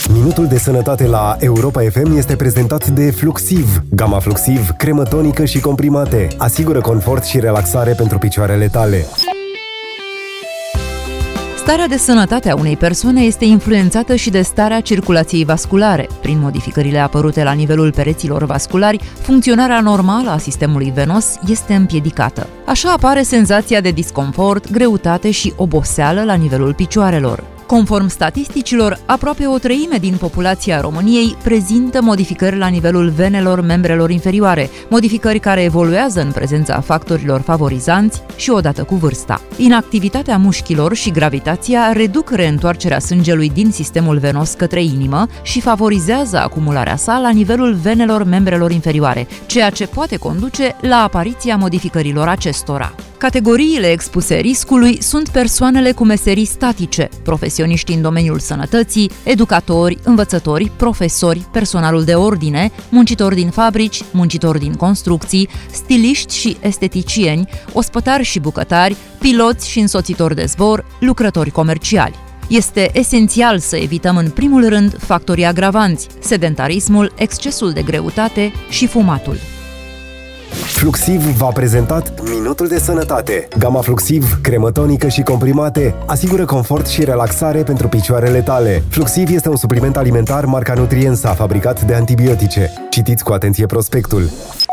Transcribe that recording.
Minutul de sănătate la Europa FM este prezentat de Fluxiv. Gama Fluxiv, cremă tonică și comprimate. Asigură confort și relaxare pentru picioarele tale. Starea de sănătate a unei persoane este influențată și de starea circulației vasculare. Prin modificările apărute la nivelul pereților vasculari, funcționarea normală a sistemului venos este împiedicată. Așa apare senzația de disconfort, greutate și oboseală la nivelul picioarelor. Conform statisticilor, aproape o treime din populația României prezintă modificări la nivelul venelor membrelor inferioare, modificări care evoluează în prezența factorilor favorizanți și odată cu vârsta. Inactivitatea mușchilor și gravitația reduc reîntoarcerea sângelui din sistemul venos către inimă și favorizează acumularea sa la nivelul venelor membrelor inferioare, ceea ce poate conduce la apariția modificărilor acestora. Categoriile expuse riscului sunt persoanele cu meserii statice, profesioniști în domeniul sănătății, educatori, învățători, profesori, personalul de ordine, muncitori din fabrici, muncitori din construcții, stiliști și esteticieni, ospătari și bucătari, piloți și însoțitori de zbor, lucrători comerciali. Este esențial să evităm în primul rând factorii agravanți, sedentarismul, excesul de greutate și fumatul. Fluxiv v-a prezentat Minutul de sănătate. Gama Fluxiv, cremă tonică și comprimate, asigură confort și relaxare pentru picioarele tale. Fluxiv este un supliment alimentar marca Nutriensa, fabricat de antibiotice. Citiți cu atenție prospectul.